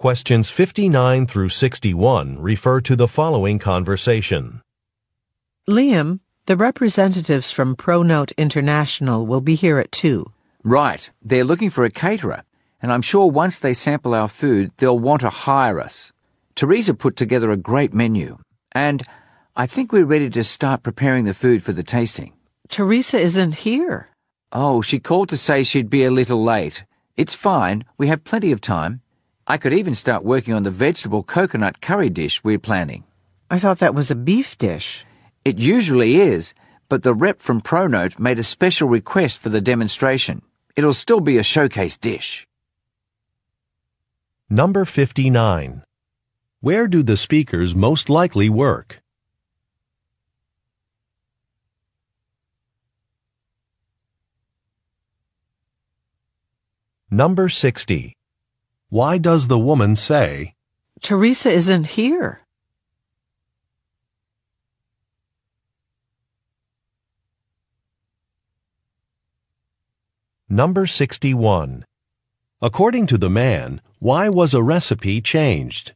Questions 59 through 61 refer to the following conversation. Liam, the representatives from ProNote International will be here at 2. Right. They're looking for a caterer, and I'm sure once they sample our food, they'll want to hire us. Teresa put together a great menu, and I think we're ready to start preparing the food for the tasting. Teresa isn't here. Oh, she called to say she'd be a little late. It's fine. We have plenty of time. I could even start working on the vegetable coconut curry dish we're planning. I thought that was a beef dish. It usually is, but the rep from ProNote made a special request for the demonstration. It'll still be a showcase dish. Number 59. Where do the speakers most likely work? Number 60. Why does the woman say, Teresa isn't here? Number 61. According to the man, why was a recipe changed?